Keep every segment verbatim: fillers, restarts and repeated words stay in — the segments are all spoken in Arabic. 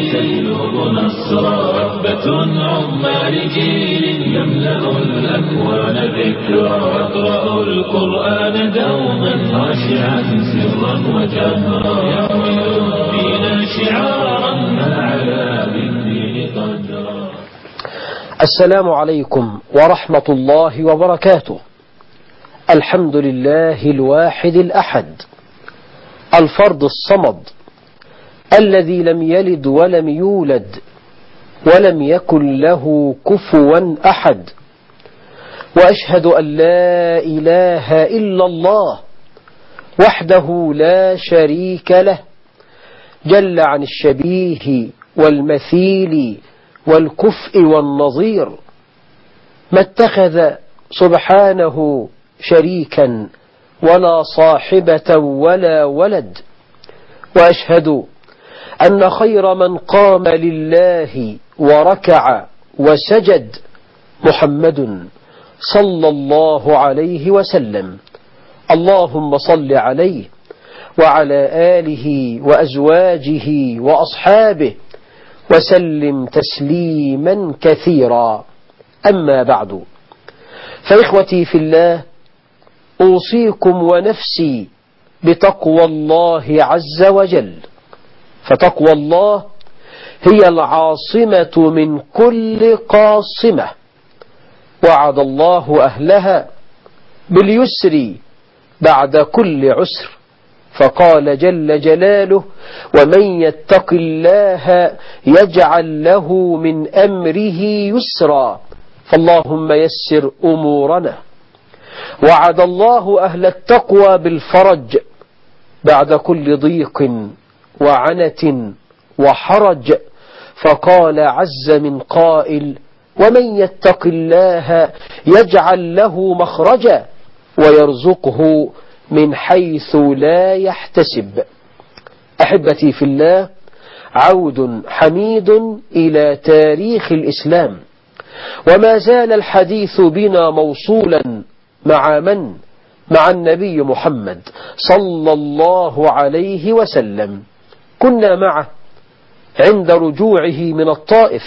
يلوذ نصرا رغبة عمال جيل يملأ الأكوان ذكرا يقرأ القرآن دوما خاشعا سرا وجهرا يحمل الدين شعارا ما علا بالدين قدرا. السلام عليكم ورحمة الله وبركاته. الحمد لله الواحد الأحد الفرد الصمد الذي لم يلد ولم يولد ولم يكن له كفوا أحد، وأشهد أن لا إله إلا الله وحده لا شريك له، جل عن الشبيه والمثيل والكفء والنظير، ما اتخذ سبحانه شريكا ولا صاحبة ولا ولد. وأشهد أن خير من قام لله وركع وسجد محمد صلى الله عليه وسلم. اللهم صل عليه وعلى آله وأزواجه وأصحابه وسلم تسليما كثيرا. أما بعد، فإخوتي في الله، أوصيكم ونفسي بتقوى الله عز وجل، فتقوى الله هي العاصمة من كل قاصمة. وعد الله أهلها باليسر بعد كل عسر، فقال جل جلاله: ومن يتق الله يجعل له من أمره يسرا. فاللهم يسر أمورنا. وعد الله أهل التقوى بالفرج بعد كل ضيق وعنة وحرج، فقال عز من قائل: ومن يتق الله يجعل له مخرجا ويرزقه من حيث لا يحتسب. أحبتي في الله، عود حميد إلى تاريخ الإسلام، وما زال الحديث بنا موصولا مع من؟ مع النبي محمد صلى الله عليه وسلم. كنا معه عند رجوعه من الطائف،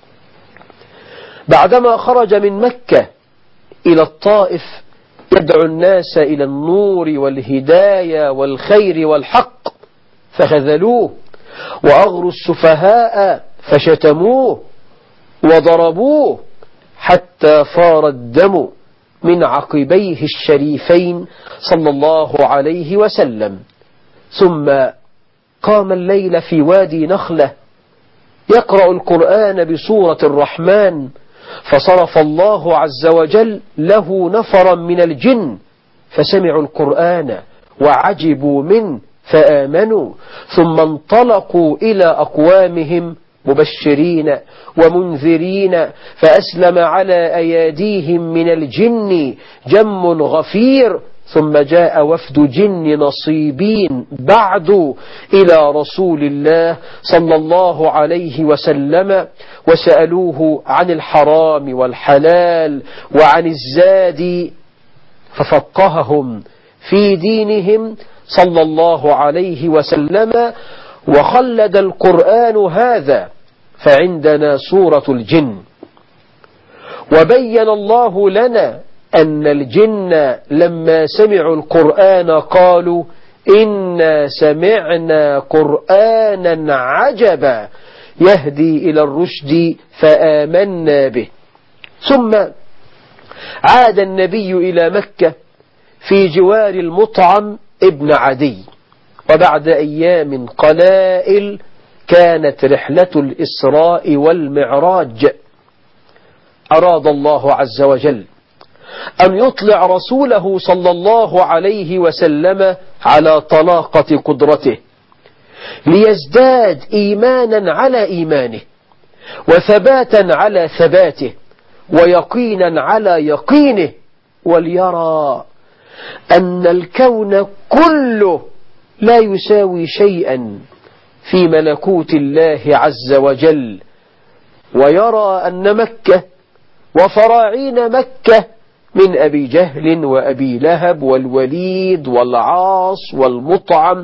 بعدما خرج من مكة إلى الطائف يدعو الناس إلى النور والهداية والخير والحق، فخذلوه وأغروا السفهاء فشتموه وضربوه حتى فار الدم من عقبيه الشريفين صلى الله عليه وسلم. ثم قام الليل في وادي نخلة يقرأ القرآن بسورة الرحمن، فصرف الله عز وجل له نفرا من الجن فسمعوا القرآن وعجبوا منه فآمنوا، ثم انطلقوا إلى أقوامهم مبشرين ومنذرين، فأسلم على أيديهم من الجن جم غفير. ثم جاء وفد جن نصيبين بعد إلى رسول الله صلى الله عليه وسلم، وسألوه عن الحرام والحلال وعن الزاد، ففقههم في دينهم صلى الله عليه وسلم. وخلد القرآن هذا، فعندنا سورة الجن. وبين الله لنا أن الجن لما سمعوا القرآن قالوا: إنا سمعنا قرآنا عجبا يهدي إلى الرشد فآمنا به. ثم عاد النبي إلى مكة في جوار المطعم ابن عدي، وبعد أيام قلائل كانت رحلة الإسراء والمعراج. أراد الله عز وجل أن يطلع رسوله صلى الله عليه وسلم على طلاقة قدرته، ليزداد إيمانا على إيمانه، وثباتا على ثباته، ويقينا على يقينه، وليرى أن الكون كله لا يساوي شيئا في ملكوت الله عز وجل، ويرى أن مكة وفراعين مكة من أبي جهل وأبي لهب والوليد والعاص والمطعم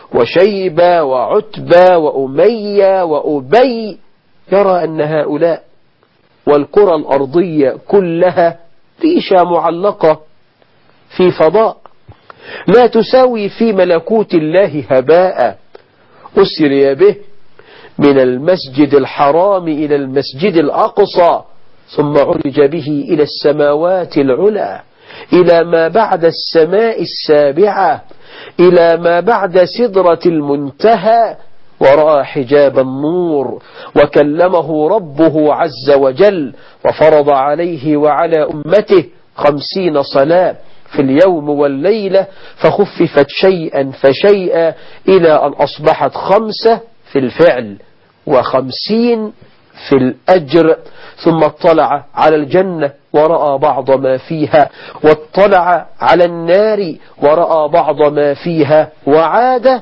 وشيبة وعتبة وأمية وأبي، يرى أن هؤلاء والكرة الأرضية كلها ريشة معلقة في فضاء لا تساوي في ملكوت الله هباء. أسري به من المسجد الحرام إلى المسجد الأقصى، ثم عرج به إلى السماوات العلى، إلى ما بعد السماء السابعة، إلى ما بعد سدرة المنتهى، ورأى حجاب النور، وكلمه ربه عز وجل، وفرض عليه وعلى أمته خمسين صلاة في اليوم والليلة، فخففت شيئا فشيئا إلى أن أصبحت خمسة في الفعل وخمسين في الأجر. ثم اطلع على الجنة ورأى بعض ما فيها، واطلع على النار ورأى بعض ما فيها، وعاد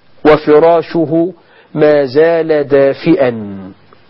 وفراشه ما زال دافئا.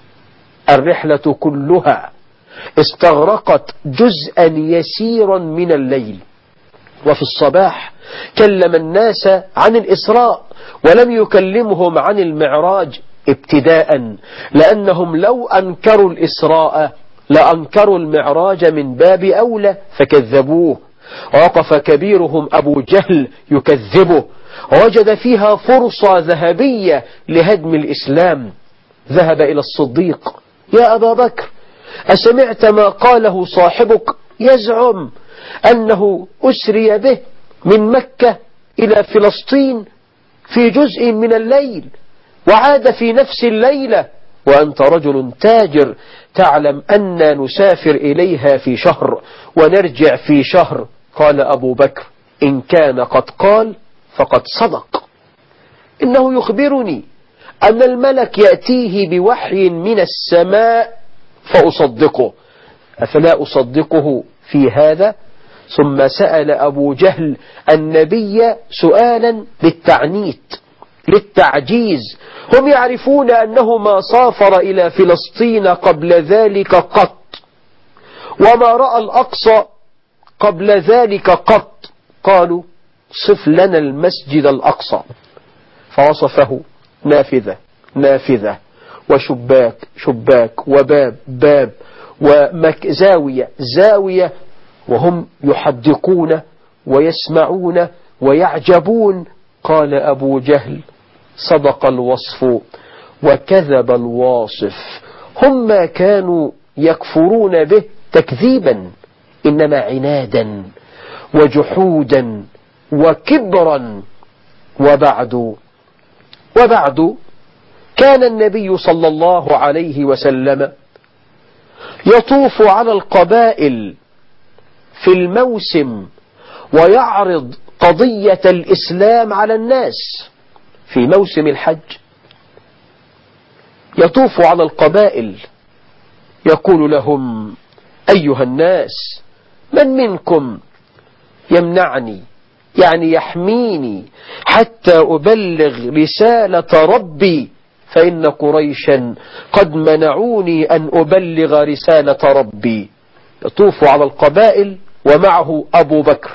الرحلة كلها استغرقت جزءا يسيرا من الليل. وفي الصباح كلم الناس عن الإسراء، ولم يكلمهم عن المعراج ابتداء، لأنهم لو أنكروا الإسراء لأنكروا المعراج من باب أولى فكذبوه. ووقف كبيرهم أبو جهل يكذبه، ووجد فيها فرصة ذهبية لهدم الإسلام. ذهب إلى الصديق: يا أبا بكر، أسمعت ما قاله صاحبك؟ يزعم أنه أسري به من مكة إلى فلسطين في جزء من الليل، وعاد في نفس الليلة، وأنت رجل تاجر تعلم أننا نسافر إليها في شهر ونرجع في شهر. قال أبو بكر: إن كان قد قال فقد صدق، إنه يخبرني أن الملك يأتيه بوحي من السماء فأصدقه، أفلا أصدقه في هذا؟ ثم سأل أبو جهل النبي سؤالا للتعنيت للتعجيز. هم يعرفون أنه ما سافر إلى فلسطين قبل ذلك قط، وما رأى الأقصى قبل ذلك قط. قالوا: صف لنا المسجد الأقصى. فوصفه: نافذة نافذة، وشباك شباك، وباب باب، وزاوية زاوية، وهم يحدقون ويسمعون ويعجبون. قال أبو جهل: صدق الوصف وكذب الواصف. هم ما كانوا يكفرون به تكذيبا، إنما عنادا وجحودا وكبرا. وبعد وبعد كان النبي صلى الله عليه وسلم يطوف على القبائل في الموسم ويعرض قضية الإسلام على الناس. في موسم الحج يطوف على القبائل يقول لهم: أيها الناس، من منكم يمنعني، يعني يحميني، حتى أبلغ رسالة ربي، فإن قريشا قد منعوني أن أبلغ رسالة ربي. يطوف على القبائل ومعه أبو بكر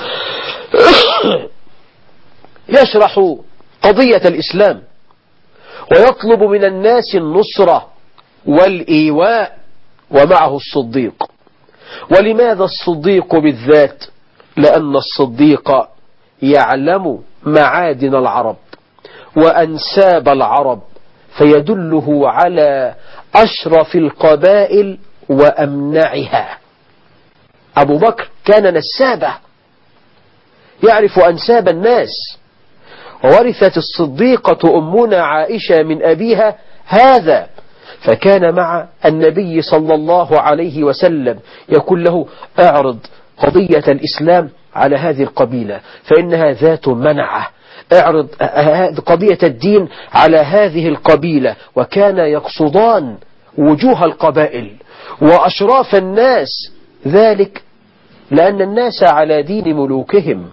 يشرح قضية الإسلام ويطلب من الناس النصرة والإيواء، ومعه الصديق. ولماذا الصديق بالذات؟ لأن الصديق يعلم معادن العرب وأنساب العرب، فيدله على أشرف القبائل وأمنعها. أبو بكر كان نسابة يعرف أنساب الناس، وورثت الصديقة أمنا عائشة من أبيها هذا، فكان مع النبي صلى الله عليه وسلم يقول له: اعرض قضية الإسلام على هذه القبيلة فإنها ذات منعة، اعرض قضية الدين على هذه القبيلة. وكان يقصدان وجوه القبائل وأشراف الناس، ذلك لأن الناس على دين ملوكهم،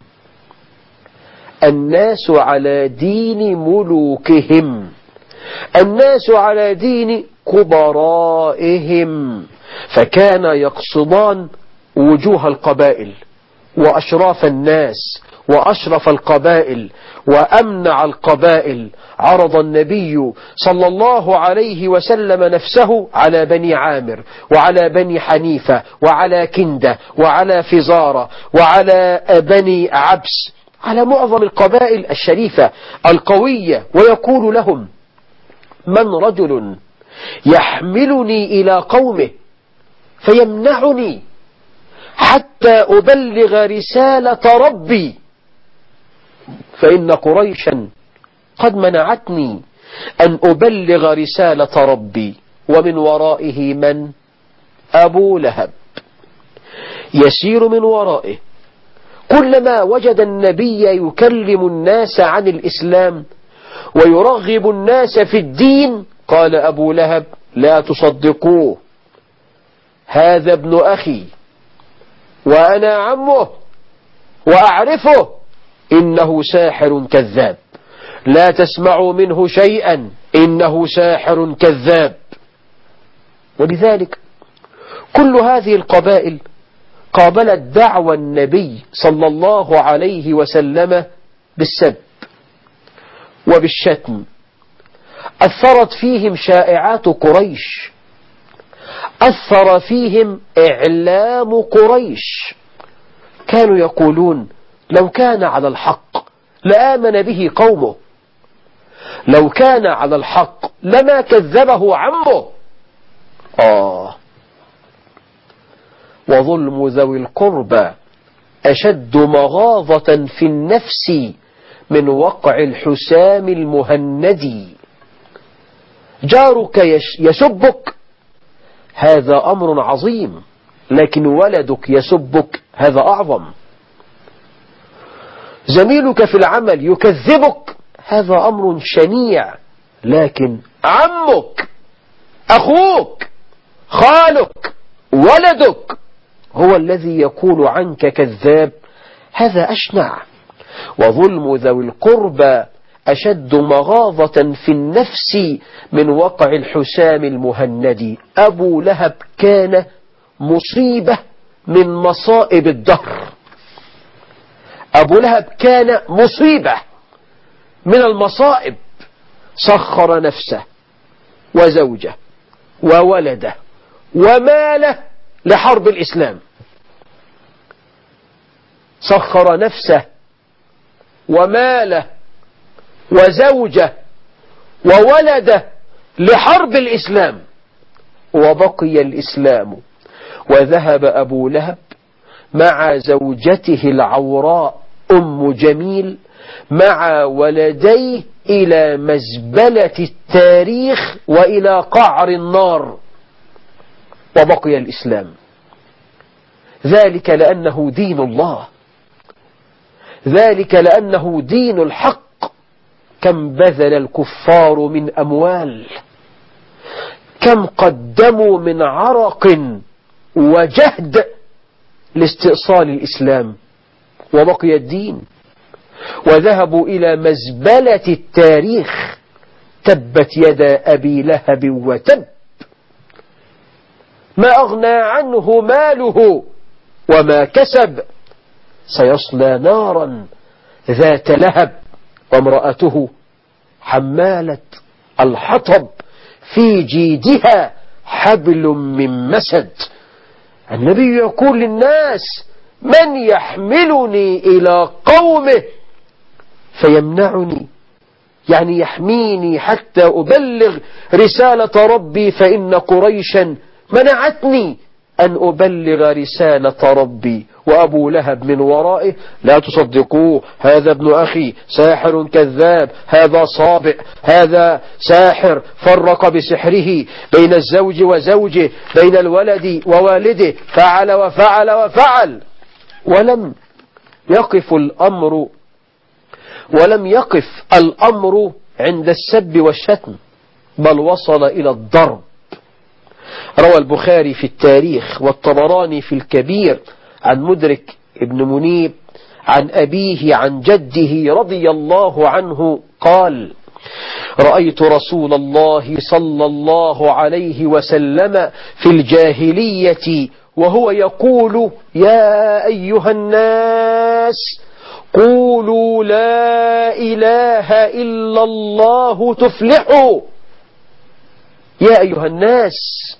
الناس على دين ملوكهم، الناس على دين كبرائهم، فكان يقصدان وجوه القبائل وأشراف الناس وأشرف القبائل وأمنع القبائل، عرض النبي صلى الله عليه وسلم نفسه على بني عامر وعلى بني حنيفة وعلى كندة وعلى فزارة وعلى بني عبس، على معظم القبائل الشريفة القوية، ويقول لهم: من رجل يحملني إلى قومه فيمنعني حتى أبلغ رسالة ربي، فإن قريشا قد منعتني أن أبلغ رسالة ربي. ومن ورائه من؟ أبو لهب، يسير من ورائه. كلما وجد النبي يكلم الناس عن الإسلام ويرغب الناس في الدين قال أبو لهب: لا تصدقوه، هذا ابن أخي وأنا عمه وأعرفه، إنه ساحر كذاب، لا تسمعوا منه شيئا، إنه ساحر كذاب. ولذلك كل هذه القبائل قابلت دعوى النبي صلى الله عليه وسلم بالسب وبالشتم. أثرت فيهم شائعات قريش، أثر فيهم إعلام قريش. كانوا يقولون: لو كان على الحق لآمن به قومه، لو كان على الحق لما كذبه عمه. آه وظلم ذوي القربى أشد مغاظة في النفس من وقع الحسام المهندي. جارك يسبك، هذا أمر عظيم، لكن ولدك يسبك هذا أعظم. زميلك في العمل يكذبك، هذا أمر شنيع، لكن عمك، أخوك، خالك، ولدك هو الذي يقول عنك كذاب، هذا أشنع. وظلم ذوي القربى أشد مغاظة في النفس من وقع الحسام المهندي. أبو لهب كان مصيبة من مصائب الدهر. أبو لهب كان مصيبة من المصائب. سخر نفسه وزوجه وولده وماله لحرب الإسلام. سخر نفسه وماله وزوجه وولده لحرب الإسلام، وبقي الإسلام. وذهب أبو لهب مع زوجته العوراء أم جميل مع ولديه إلى مزبلة التاريخ وإلى قعر النار، وبقي الإسلام. ذلك لأنه دين الله، ذلك لأنه دين الحق. كم بذل الكفار من أموال، كم قدموا من عرق وجهد لاستئصال الإسلام، وبقي الدين. وذهبوا إلى مزبلة التاريخ. تبت يدا أبي لهب وتب، ما أغنى عنه ماله وما كسب، سيصلى نارا ذات لهب، وامرأته حمالة الحطب في جيدها حبل من مسد. النبي يقول للناس: من يحملني إلى قومه فيمنعني، يعني يحميني حتى أبلغ رسالة ربي، فإن قريشا منعتني أن أبلغ رسالة ربي. وأبو لهب من ورائه: لا تصدقوه، هذا ابن أخي، ساحر كذاب، هذا صابئ، هذا ساحر، فرق بسحره بين الزوج وزوجه، بين الولد ووالده، فعل وفعل وفعل. ولم يقف الأمر ولم يقف الأمر عند السب والشتم، بل وصل إلى الضرب. روى البخاري في التاريخ والطبراني في الكبير عن مدرك ابن منيب عن أبيه عن جده رضي الله عنه قال: رأيت رسول الله صلى الله عليه وسلم في الجاهلية وهو يقول: يا أيها الناس قولوا لا إله إلا الله تفلحوا. يا أيها الناس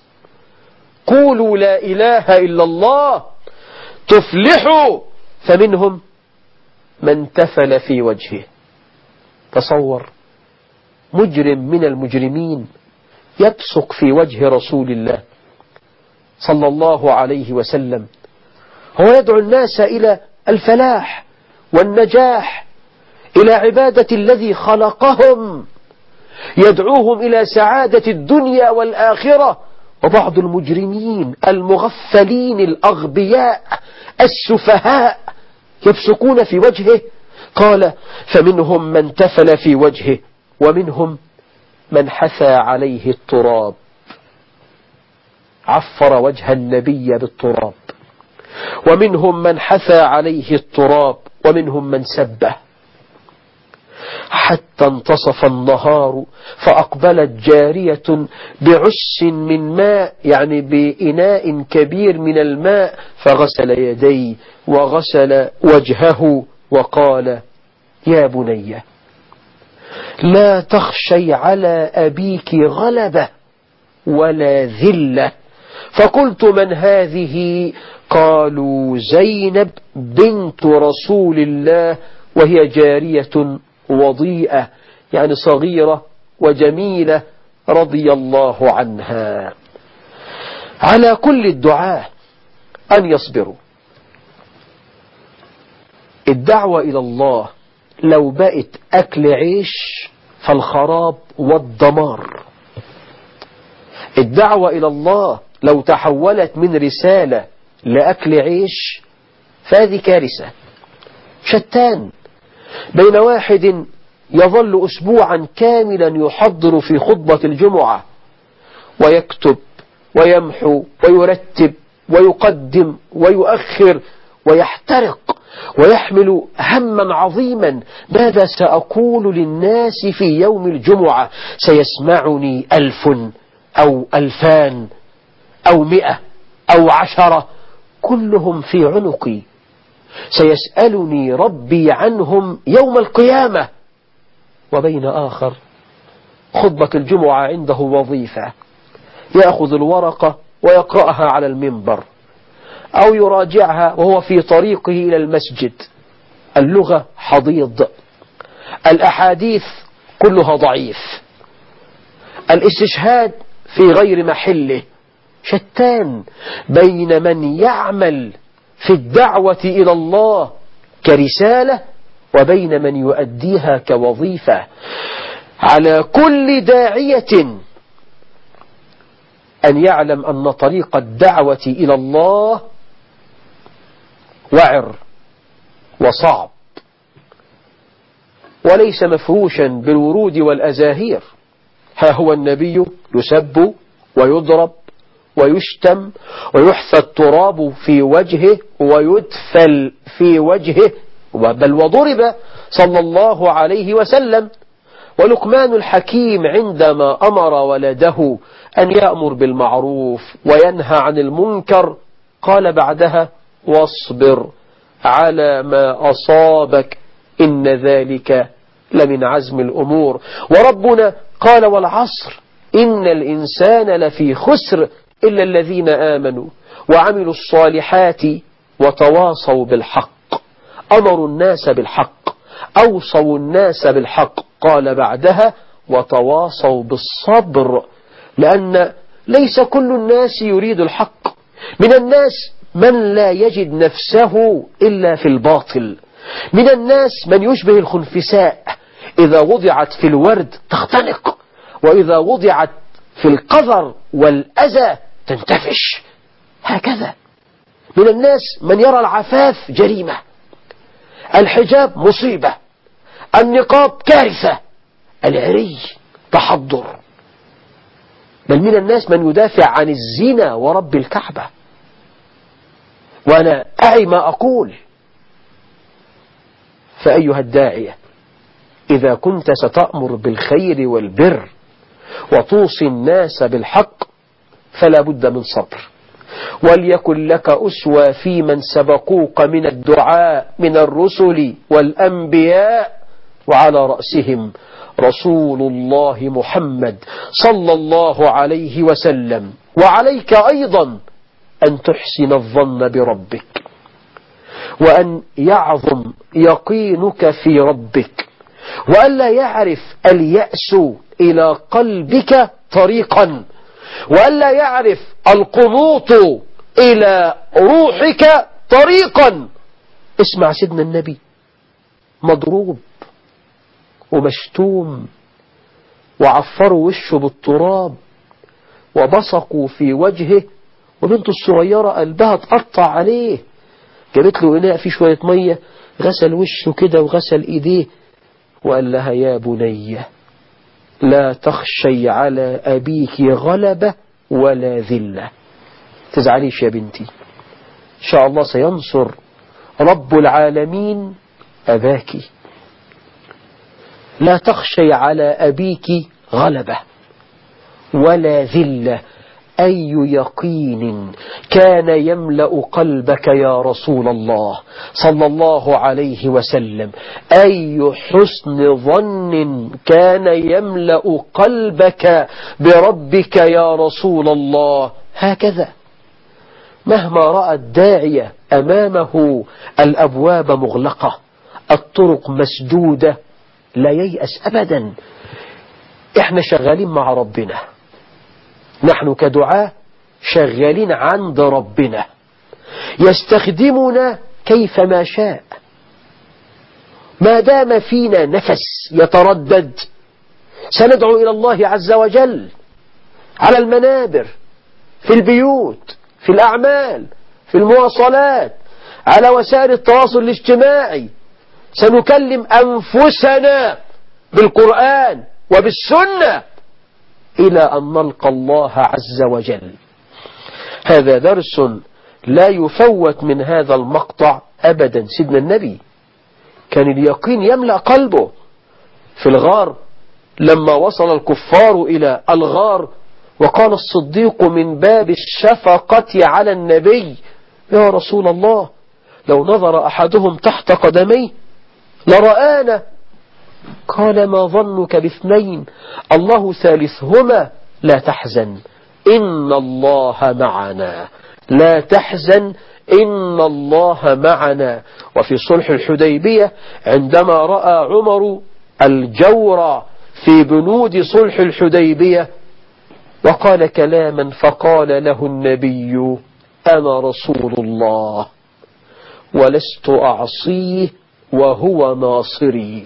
قولوا لا إله إلا الله تفلحوا. فمنهم من تفل في وجهه. تصور مجرم من المجرمين يبصق في وجه رسول الله صلى الله عليه وسلم، هو يدعو الناس إلى الفلاح والنجاح، إلى عبادة الذي خلقهم، يدعوهم إلى سعادة الدنيا والآخرة. وبعض المجرمين المغفلين الأغبياء السفهاء يبصقون في وجهه. قال فمنهم من تفل في وجهه ومنهم من حثى عليه التراب، عفر وجه النبي بالتراب، ومنهم من حثى عليه التراب ومنهم من سبه، حتى انتصف النهار فأقبلت جارية بعس من ماء، يعني بإناء كبير من الماء، فغسل يديه وغسل وجهه وقال يا بني لا تخشي على أبيك غلبة ولا ذلة. فقلت من هذه؟ قالوا زينب بنت رسول الله، وهي جارية وضيئة، يعني صغيرة وجميلة رضي الله عنها. على كل الدعاة أن يصبروا. الدعوة إلى الله لو بقت أكل عيش فالخراب والدمار. الدعوة إلى الله لو تحولت من رسالة لأكل عيش فهذه كارثة. شتان بين واحد يظل أسبوعا كاملا يحضر في خطبة الجمعة ويكتب ويمحو ويرتب ويقدم ويؤخر ويحترق ويحمل هما عظيما، ماذا سأقول للناس في يوم الجمعة؟ سيسمعني ألف أو ألفان أو مئة أو عشرة، كلهم في عنقي، سيسألني ربي عنهم يوم القيامة. وبين آخر خطبة الجمعة عنده وظيفة، يأخذ الورقة ويقرأها على المنبر أو يراجعها وهو في طريقه إلى المسجد. اللغة حضيض، الأحاديث كلها ضعيف، الاستشهاد في غير محله. شتان بين من يعمل في الدعوة إلى الله كرسالة وبين من يؤديها كوظيفة. على كل داعية أن يعلم أن طريق الدعوة إلى الله وعر وصعب، وليس مفروشا بالورود والأزاهير. ها هو النبي يسب ويضرب ويشتم ويحثى التراب في وجهه ويدفل في وجهه، بل وضرب صلى الله عليه وسلم. ولقمان الحكيم عندما أمر ولده أن يأمر بالمعروف وينهى عن المنكر قال بعدها واصبر على ما أصابك إن ذلك لمن عزم الأمور. وربنا قال والعصر إن الإنسان لفي خسر إلا الذين آمنوا وعملوا الصالحات وتواصوا بالحق. أمروا الناس بالحق، أوصوا الناس بالحق، قال بعدها وتواصوا بالصبر، لأن ليس كل الناس يريد الحق. من الناس من لا يجد نفسه إلا في الباطل، من الناس من يشبه الخنفساء، إذا وضعت في الورد تختنق، وإذا وضعت في القذر والأذى تنتفش. هكذا من الناس من يرى العفاف جريمة، الحجاب مصيبة، النقاب كارثة، العري تحضر. بل من الناس من يدافع عن الزنا ورب الكعبة. وأنا أعي ما أقول. فأيها الداعية، إذا كنت ستأمر بالخير والبر وتوصي الناس بالحق فلا بد من صبر. وليكن لك أسوة في من سبقوك من الدعاء من الرسل والأنبياء، وعلى رأسهم رسول الله محمد صلى الله عليه وسلم. وعليك أيضا أن تحسن الظن بربك، وأن يعظم يقينك في ربك، وأن لا يعرف اليأس إلى قلبك طريقا، وأن لا يعرف القنوط إلى روحك طريقا. اسمع سيدنا النبي مضروب ومشتوم، وعفروا وشه بالتراب وبصقوا في وجهه، وبنته الصغيرة قلبها تقطع عليه، جابت له إناء فيه شوية مية، غسل وشه كده وغسل إيديه، وقال لها يا بني لا تخشي على أبيك غلبة ولا ذلة، تزعليش يا بنتي، إن شاء الله سينصر رب العالمين أباك. لا تخشي على أبيك غلبة ولا ذلة. أي يقين كان يملأ قلبك يا رسول الله صلى الله عليه وسلم، أي حسن ظن كان يملأ قلبك بربك يا رسول الله. هكذا مهما رأى الداعية أمامه الأبواب مغلقة، الطرق مسدودة، لا ييأس أبدا. احنا شغالين مع ربنا، نحن كدعاة شغالين عند ربنا، يستخدمنا كيفما شاء، ما دام فينا نفس يتردد سندعو إلى الله عز وجل على المنابر، في البيوت، في الأعمال، في المواصلات، على وسائل التواصل الاجتماعي، سنكلم أنفسنا بالقرآن وبالسنة إلى أن نلقى الله عز وجل. هذا درس لا يفوت من هذا المقطع أبدا. سيدنا النبي كان اليقين يملأ قلبه. في الغار لما وصل الكفار إلى الغار، وقال الصديق من باب الشفقة على النبي يا رسول الله لو نظر أحدهم تحت قدميه لرآنا. قال ما ظنك باثنين الله ثالثهما لا تحزن إن الله معنا، لا تحزن إن الله معنا. وفي صلح الحديبية عندما رأى عمر الجور في بنود صلح الحديبية وقال كلاما، فقال له النبي أنا رسول الله ولست أعصيه وهو ناصري.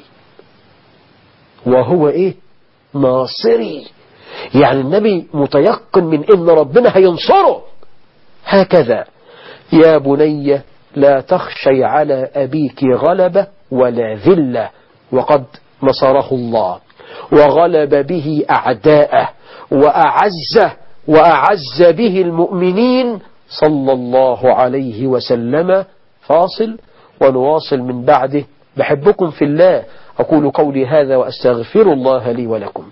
وهو إيه؟ ناصري، يعني النبي متيقن من إن ربنا هينصره. هكذا يا بني لا تخشي على أبيك غلبة ولا ذلة، وقد نصره الله وغلب به أعداءه وأعزه وأعز به المؤمنين صلى الله عليه وسلم. فاصل ونواصل من بعده. بحبكم في الله، أقول قولي هذا وأستغفر الله لي ولكم.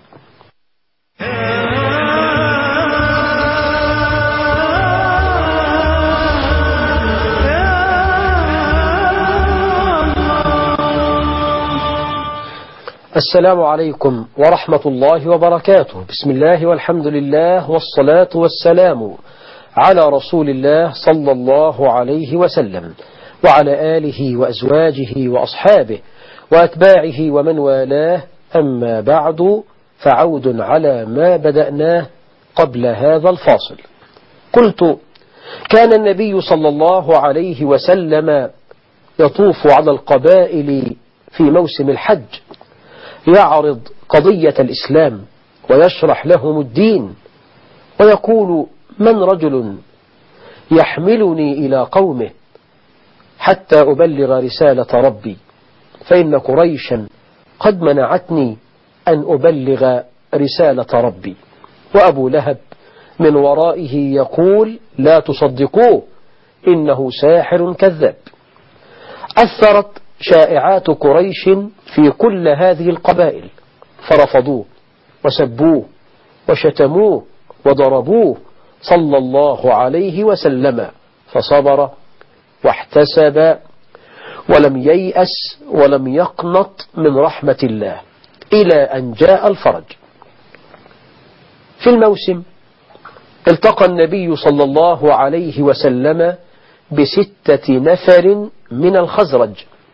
السلام عليكم ورحمة الله وبركاته. بسم الله والحمد لله والصلاة والسلام على رسول الله صلى الله عليه وسلم وعلى آله وأزواجه وأصحابه وأتباعه ومن والاه. أما بعد، فعود على ما بدأناه قبل هذا الفاصل. قلت كان النبي صلى الله عليه وسلم يطوف على القبائل في موسم الحج، يعرض قضية الإسلام ويشرح لهم الدين، ويقول من رجل يحملني إلى قومه حتى أبلغ رسالة ربي، فإن قريشا قد منعتني أن أبلغ رسالة ربي. وأبو لهب من ورائه يقول لا تصدقوه إنه ساحر كذاب. أثرت شائعات قريش في كل هذه القبائل، فرفضوه وسبوه وشتموه وضربوه صلى الله عليه وسلم، فصبر واحتسب ولم ييأس ولم يقنط من رحمة الله إلى أن جاء الفرج. في الموسم التقى النبي صلى الله عليه وسلم بستة نفر من الخزرج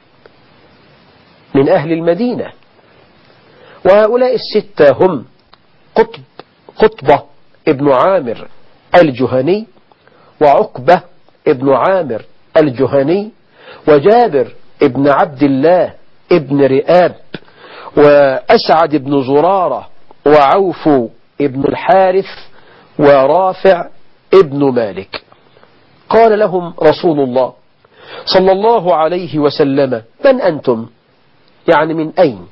من أهل المدينة، وهؤلاء الستة هم قطب قطبة ابن عامر الجهني، وعقبة ابن عامر الجهني، وجابر ابن عبد الله ابن رئاب، وأسعد بن زرارة، وعوف ابن الحارث، ورافع ابن مالك. قال لهم رسول الله صلى الله عليه وسلم: من أنتم؟ يعني من أين؟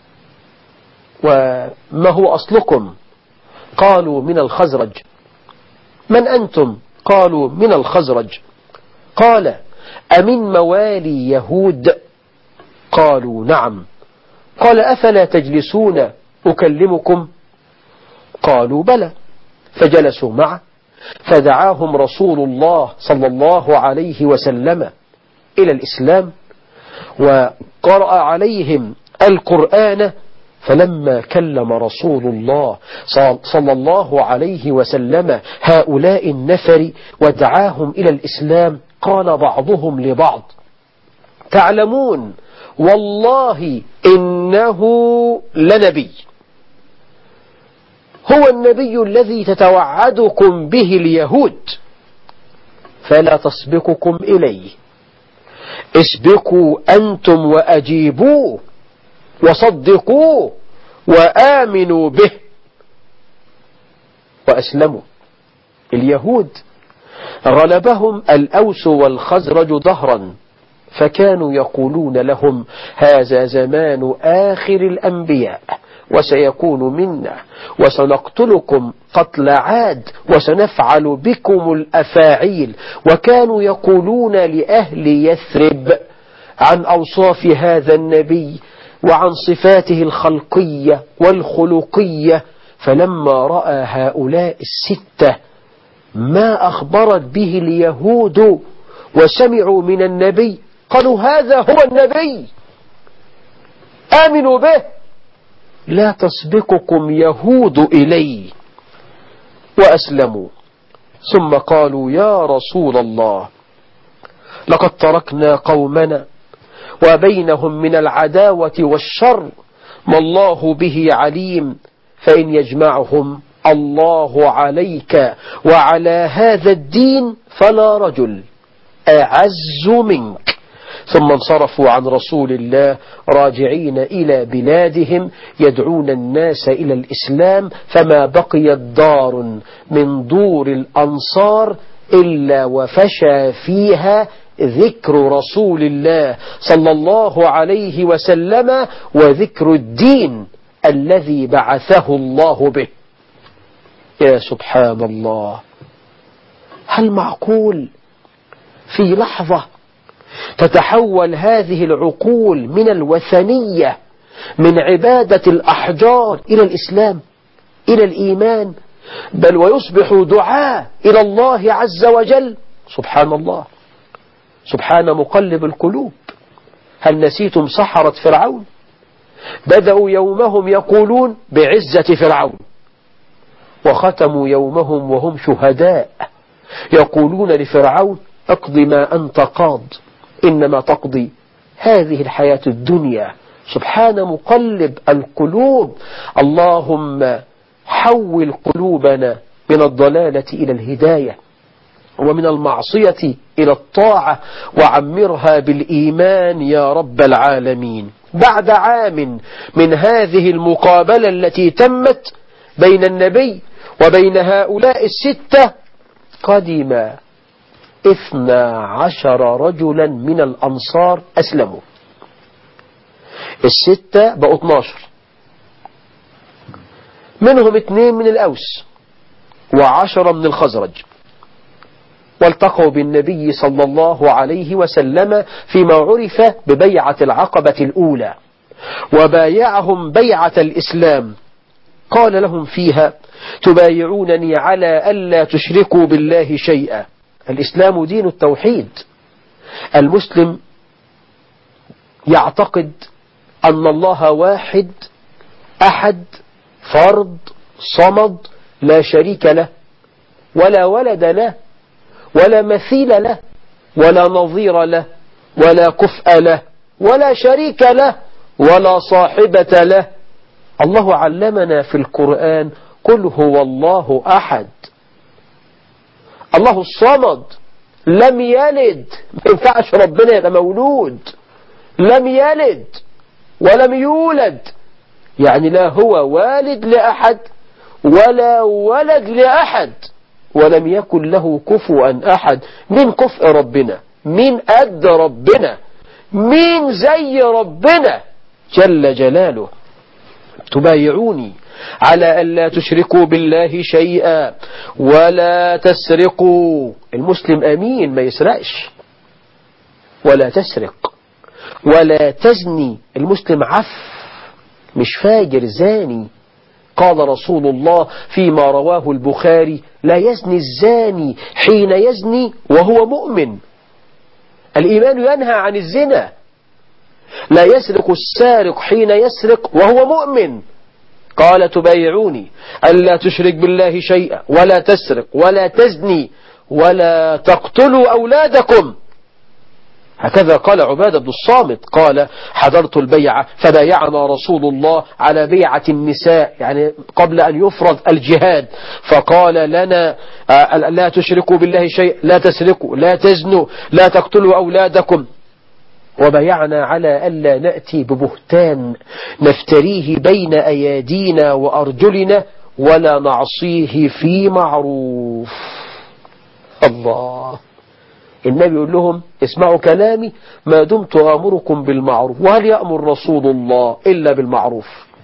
وما هو أصلكم؟ قالوا: من الخزرج. من أنتم؟ قالوا: من الخزرج. قال: أمن موالي يهود؟ قالوا: نعم. قال: أفلا تجلسون أكلمكم؟ قالوا: بلى. فجلسوا معه، فدعاهم رسول الله صلى الله عليه وسلم إلى الإسلام، وقرأ عليهم القرآن. فلما كلم رسول الله صلى الله عليه وسلم هؤلاء النفر ودعاهم إلى الإسلام، قال بعضهم لبعض: تعلمون والله إنه لنبي، هو النبي الذي تتوعدكم به اليهود، فلا تسبقكم إليه، اسبقوا أنتم وأجيبوه وصدقوه وآمنوا به. وأسلموا. اليهود غلبهم الأوس والخزرج ظهرا، فكانوا يقولون لهم: هذا زمان آخر الأنبياء، وسيكون منا، وسنقتلكم قتل عاد، وسنفعل بكم الأفاعيل. وكانوا يقولون لأهل يثرب عن أوصاف هذا النبي وعن صفاته الخلقية والخلقية. فلما رأى هؤلاء الستة ما أخبرت به اليهود وسمعوا من النبي، قالوا: هذا هو النبي، آمنوا به، لا تسبقكم يهود إليه. وأسلموا. ثم قالوا: يا رسول الله، لقد تركنا قومنا وبينهم من العداوة والشر ما الله به عليم، فإن يجمعهم الله عليك وعلى هذا الدين فلا رجل أعز منك. ثم انصرفوا عن رسول الله راجعين إلى بلادهم يدعون الناس إلى الإسلام، فما بقيت دار من دور الأنصار إلا وفشى فيها ذكر رسول الله صلى الله عليه وسلم وذكر الدين الذي بعثه الله به. يا سبحان الله، هل معقول في لحظة تتحول هذه العقول من الوثنية من عبادة الأحجار إلى الإسلام، إلى الإيمان، بل ويصبح دعاء إلى الله عز وجل؟ سبحان الله، سبحان مقلب القلوب. هل نسيتم سحرة فرعون؟ بدأوا يومهم يقولون بعزة فرعون، وختموا يومهم وهم شهداء يقولون لفرعون: اقض ما أنت قاض، إنما تقضي هذه الحياة الدنيا. سبحان مقلب القلوب. اللهم حول قلوبنا من الضلالة إلى الهداية، ومن المعصية إلى الطاعة، وعمرها بالإيمان يا رب العالمين. بعد عام من هذه المقابلة التي تمت بين النبي وبين هؤلاء الستة، قدم اثنا عشر رجلا من الأنصار أسلموا. الستة بقوا اثناشر، منهم اثنين من الأوس وعشرة من الخزرج، والتقوا بالنبي صلى الله عليه وسلم فيما عرف ببيعة العقبة الأولى، وبايعهم بيعة الإسلام. قال لهم فيها تبايعونني على ألا تشركوا بالله شيئا. الإسلام دين التوحيد. المسلم يعتقد أن الله واحد أحد فرد صمد لا شريك له ولا ولد له ولا مثيل له ولا نظير له ولا كفء له ولا شريك له ولا صاحبة له. الله علمنا في القرآن قل هو الله أحد. الله الصمد لم يلد، ما ينفعش ربنا يبقى مولود، لم يلد ولم يولد، يعني لا هو والد لأحد ولا ولد لأحد ولم يكن له كفوا أحد. من كفء ربنا؟ من قد ربنا؟ من زي ربنا جل جلاله؟ تبايعوني على ألا تشركوا بالله شيئا ولا تسرقوا. المسلم أمين ما يسرقش. ولا تسرق ولا تزني. المسلم عف مش فاجر زاني. قال رسول الله فيما رواه البخاري لا يزني الزاني حين يزني وهو مؤمن. الإيمان ينهى عن الزنا. لا يسرق السارق حين يسرق وهو مؤمن. قال تبايعوني ألا تشرك بالله شيئا ولا تسرق ولا تزني ولا تقتلوا أولادكم. هكذا قال عبادة بن الصامت قال حضرت البيعة فبايعنا رسول الله على بيعة النساء، يعني قبل أن يفرض الجهاد، فقال لنا لا تشركوا بالله شيئا لا تسرقوا لا تزنوا لا تقتلوا أولادكم. وبايعنا على ألا نأتي ببهتان نفتريه بين أيادينا وأرجلنا ولا نعصيه في معروف. الله. النبي يقول لهم اسمعوا كلامي ما دمت آمركم بالمعروف. وهل يأمر رسول الله إلا بالمعروف؟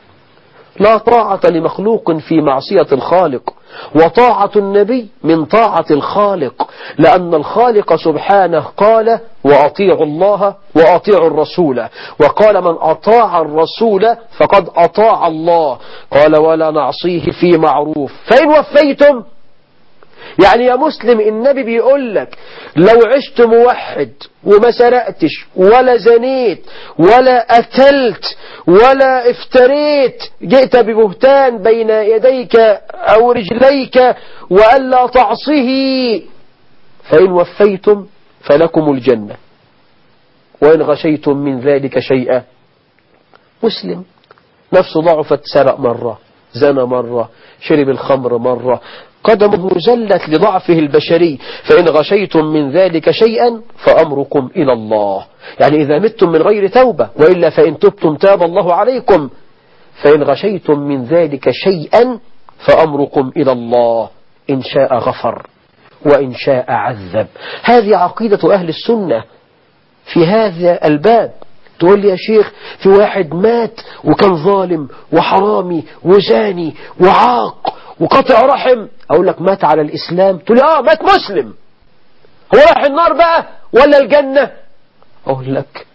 لا طاعة لمخلوق في معصية الخالق، وطاعة النبي من طاعة الخالق، لأن الخالق سبحانه قال وأطيعوا الله وأطيعوا الرسول، وقال من أطاع الرسول فقد أطاع الله، قال ولا نعصيه في معروف فإن وفيتم. يعني يا مسلم النبي بيقول لك لو عشت موحد وما سرقتش ولا زنيت ولا أتلت ولا افتريت جئت ببهتان بين يديك أو رجليك وألا تعصيه فإن وفيتم فلكم الجنة وإن غشيتم من ذلك شيئا. مسلم نفسه ضعفت سرق مرة زنى مرة شرب الخمر مرة قدمه زلت لضعفه البشري فإن غشيتم من ذلك شيئا فأمركم إلى الله. يعني إذا متم من غير توبة وإلا فإن تبتم تاب الله عليكم. فإن غشيتم من ذلك شيئا فأمركم إلى الله إن شاء غفر وإن شاء عذب. هذه عقيدة أهل السنة في هذا الباب. تقول لي يا شيخ في واحد مات وكان ظالم وحرامي وزاني وعاق وقطع رحم، أقول لك مات على الإسلام، تقول لي آه مات مسلم، هو راح النار بقى ولا الجنة؟ أقول لك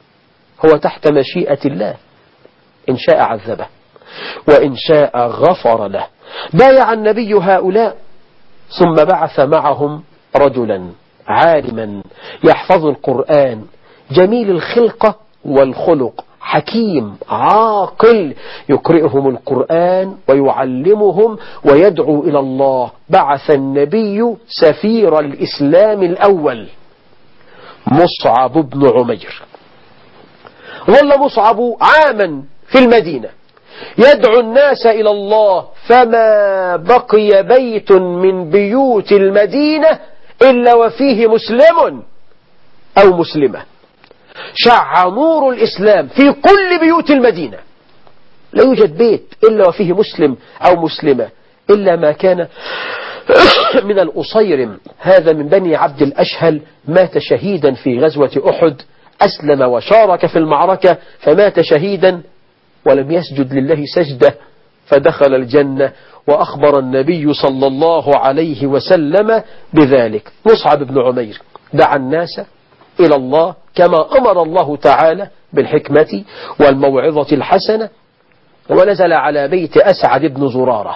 هو تحت مشيئة الله، إن شاء عذبه وإن شاء غفر له. بايع النبي هؤلاء ثم بعث معهم رجلا عالما يحفظ القرآن جميل الخلقة والخلق حكيم عاقل يقرئهم القرآن ويعلمهم ويدعو إلى الله. بعث النبي سفير الإسلام الأول مصعب بن عمير. ظل مصعب عاما في المدينة يدعو الناس إلى الله فما بقي بيت من بيوت المدينة إلا وفيه مسلم أو مسلمة. شع نور الإسلام في كل بيوت المدينة، لا يوجد بيت إلا وفيه مسلم أو مسلمة إلا ما كان من الأصيرم، هذا من بني عبد الأشهل، مات شهيدا في غزوة أحد، أسلم وشارك في المعركة فمات شهيدا ولم يسجد لله سجدة فدخل الجنة، وأخبر النبي صلى الله عليه وسلم بذلك. مصعب بن عمير دعا الناس إلى الله كما أمر الله تعالى بالحكمة والموعظة الحسنة، ونزل على بيت أسعد بن زرارة.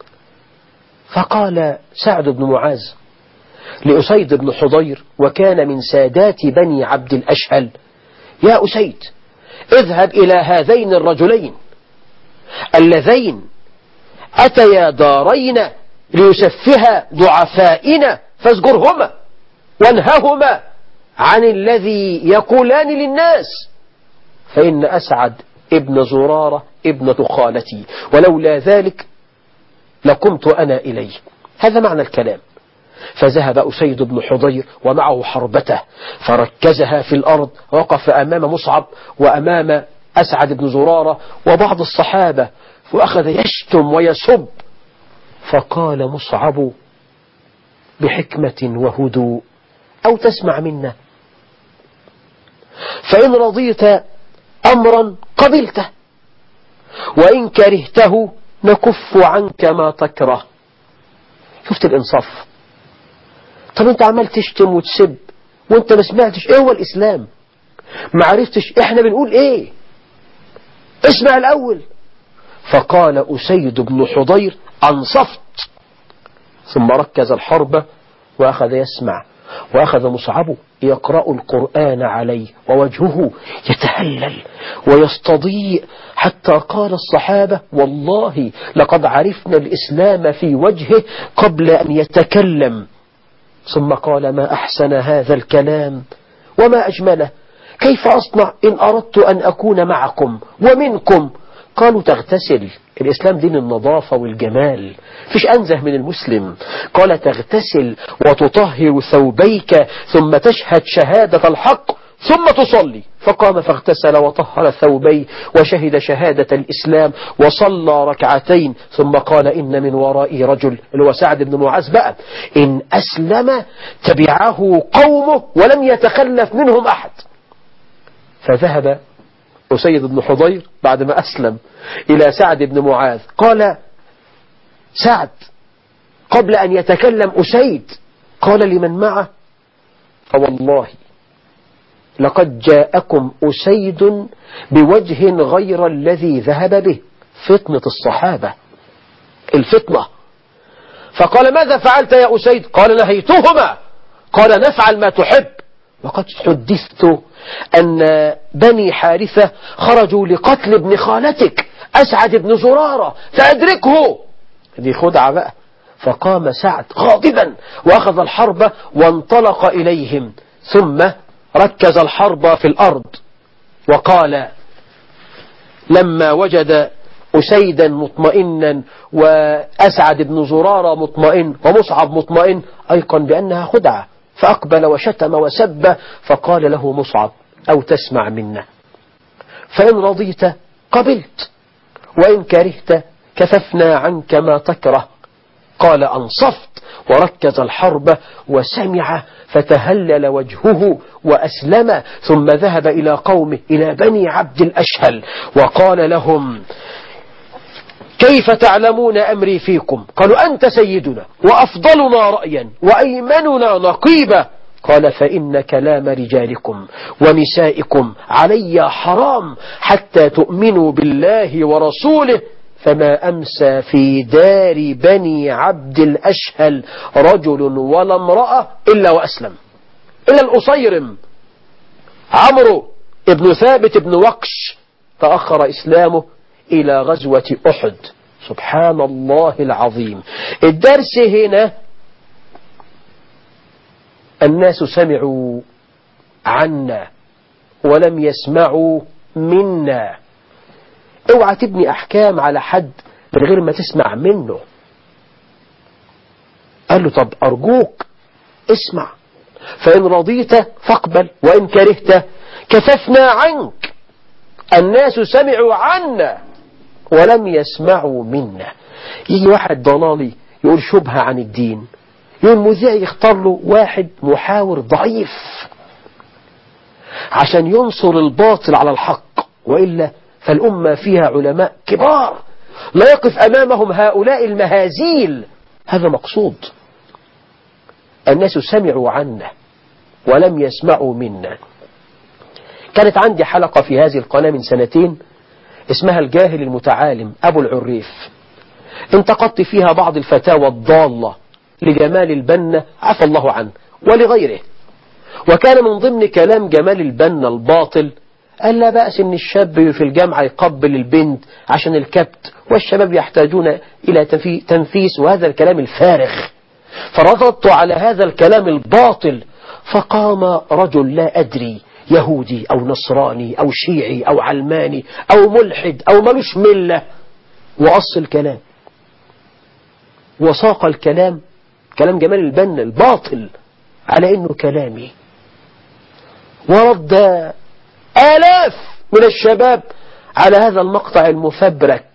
فقال سعد بن معاذ لأسيد بن حضير، وكان من سادات بني عبد الأشهل: يا أسيد، اذهب إلى هذين الرجلين اللذين أتيا دارين ليسفها ضعفائنا، فازجرهما وانههما عن الذي يقولان للناس، فإن أسعد ابن زرارة ابنة خالتي، ولولا ذلك لقمت أنا إليه. هذا معنى الكلام. فذهب أسيد بن حضير ومعه حربته فركزها في الأرض، وقف أمام مصعب وأمام أسعد بن زرارة وبعض الصحابة، وأخذ يشتم ويسب. فقال مصعب بحكمة وهدوء: أو تسمع منا، فإن رضيت أمرا قبلته، وإن كرهته نكف عنك ما تكره. شفت الإنصاف؟ طب أنت عمال تشتم وتسب وأنت ما سمعتش إيه هو الإسلام، ما عرفتش إحنا بنقول إيه، اسمع الأول. فقال أسيد بن حضير: أنصفت. ثم ركز الحرب وأخذ يسمع، وأخذ مصعب يقرأ القرآن عليه ووجهه يتهلل ويستضيء، حتى قال الصحابة: والله لقد عرفنا الإسلام في وجهه قبل أن يتكلم. ثم قال: ما أحسن هذا الكلام وما أجمله، كيف أصنع إن أردت أن أكون معكم ومنكم؟ قالوا: تغتسل. الإسلام دين النظافة والجمال، فيش أنزه من المسلم. قال: تغتسل وتطهر ثوبيك ثم تشهد شهادة الحق ثم تصلي. فقام فاغتسل وطهر ثوبيه وشهد شهادة الإسلام وصلى ركعتين، ثم قال: إن من ورائي رجل، اللي هو سعد بن معاذ بقى، إن أسلم تبعه قومه ولم يتخلف منهم أحد. فذهب أسيد بن حضير بعد ما أسلم إلى سعد بن معاذ، قال سعد قبل أن يتكلم أسيد، قال لمن معه: فوالله لقد جاءكم أسيد بوجه غير الذي ذهب به. فتنة الصحابة، الفتنة. فقال: ماذا فعلت يا أسيد؟ قال: نهيتهما. قال: نفعل ما تحب. وقد حدثت أن بني حارثة خرجوا لقتل ابن خالتك أسعد بن زرارة، فأدركه. دي خدعة بقى. فقام سعد غاضبا وأخذ الحرب وانطلق إليهم، ثم ركز الحرب في الأرض. وقال لما وجد أسيدا مطمئنا وأسعد بن زرارة مطمئن ومصعب مطمئن، أيقن بأنها خدعة، فأقبل وشتم وسب. فقال له مصعب: أو تسمع منا، فإن رضيت قبلت، وإن كرهت كففنا عنك ما تكره. قال: أنصفت. وركز الحرب وسمع، فتهلل وجهه وأسلم، ثم ذهب إلى قومه إلى بني عبد الأشهل وقال لهم: كيف تعلمون أمري فيكم؟ قالوا: أنت سيدنا وأفضلنا رأيا وأيمننا نقيبا. قال: فإن كلام رجالكم ونسائكم علي حرام حتى تؤمنوا بالله ورسوله، فما أمسى في دار بني عبد الأشهل رجل ولا امرأة إلا وأسلم، إلا الأصيرم عمرو ابن ثابت ابن وقش تأخر إسلامه إلى غزوة أحد. سبحان الله العظيم. الدرس هنا: الناس سمعوا عنا ولم يسمعوا منا. اوعى تبني أحكام على حد من غير ما تسمع منه. قال له: طب أرجوك اسمع، فإن رضيت فاقبل، وإن كرهت كففنا عنك. الناس سمعوا عنا ولم يسمعوا منا. يجي واحد ضلالي يقول شبهة عن الدين، يقول المذيع يختار له واحد محاور ضعيف عشان ينصر الباطل على الحق، وإلا فالأمة فيها علماء كبار لا يقف أمامهم هؤلاء المهازيل. هذا مقصود. الناس سمعوا عنا ولم يسمعوا منا. كانت عندي حلقة في هذه القناة من سنتين اسمها الجاهل المتعالم أبو العريف، انتقدت فيها بعض الفتاوى الضالة لجمال البنا عفى الله عنه ولغيره. وكان من ضمن كلام جمال البنا الباطل قال لا بأس ان الشاب في الجامعة يقبل البنت عشان الكبت، والشباب يحتاجون إلى تنفيس، وهذا الكلام الفارغ. فرددت على هذا الكلام الباطل، فقام رجل لا أدري يهودي أو نصراني أو شيعي أو علماني أو ملحد أو ملوش ملة، وأصل الكلام وساق الكلام كلام جمال البنا الباطل على إنه كلامي، ورد آلاف من الشباب على هذا المقطع المفبرك.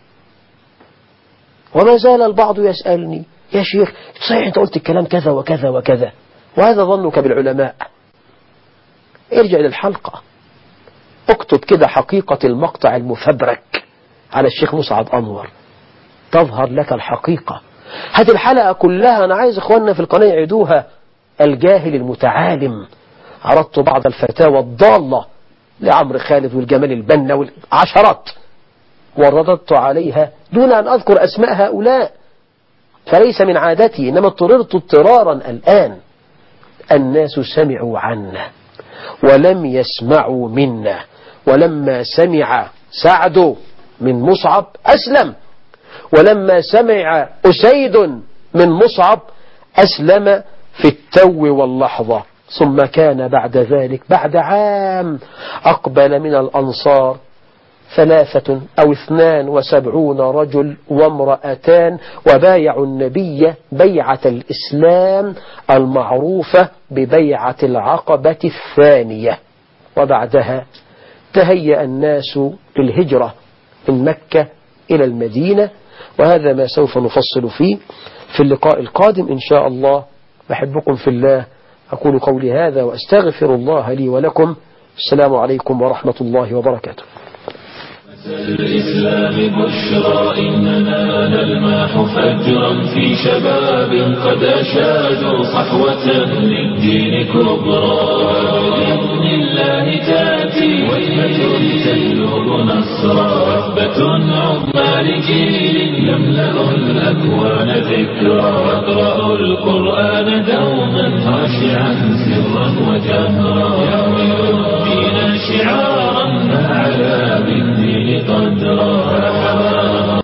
وما زال البعض يسألني يا شيخ صحيح أنت قلت الكلام كذا وكذا وكذا، وهذا ظنك بالعلماء. ارجع للحلقة، اكتب كده حقيقة المقطع المفبرك على الشيخ مسعد أنور، تظهر لك الحقيقة. هذه الحلقة كلها أنا عايز إخواننا في القناة يعيدوها. الجاهل المتعالم، عرضت بعض الفتاوى الضالة لعمرو خالد والجمال البنا والعشرات، ورددت عليها دون أن أذكر أسماء هؤلاء، فليس من عادتي، إنما اضطررت اضطرارا الآن. الناس سمعوا عنا ولم يسمعوا منا، ولما سمع سعد من مصعب أسلم، ولما سمع أسيد من مصعب أسلم في التو واللحظة. ثم كان بعد ذلك بعد عام أقبل من الأنصار ثلاثة أو اثنان وسبعون رجل وامرأتان، وبايعوا النبي بيعة الإسلام المعروفة ببيعة العقبة الثانية. وبعدها تهيأ الناس للهجرة من مكة إلى المدينة، وهذا ما سوف نفصل فيه في اللقاء القادم إن شاء الله. بحبكم في الله، أقول قولي هذا وأستغفر الله لي ولكم. السلام عليكم ورحمة الله وبركاته. الإسلام بشرى إننا نلمح فجرا في شباب قد أشادوا صحوة للدين كبرى. بإذن الله تأتي وثبة تجلب نصرا، رهبة عظمى لجيل يملأ الأكوان ذكرا. يقرأ القرآن دوما خاشعا سرا وجهرا.